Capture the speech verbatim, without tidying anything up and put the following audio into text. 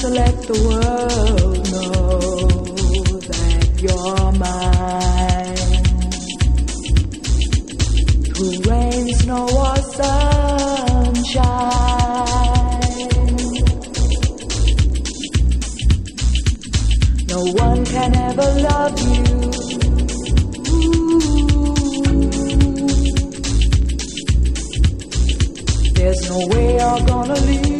to let the world know that you're mine. Through rain, snow or sunshine, no one can ever love you. There's no way you're gonna leave.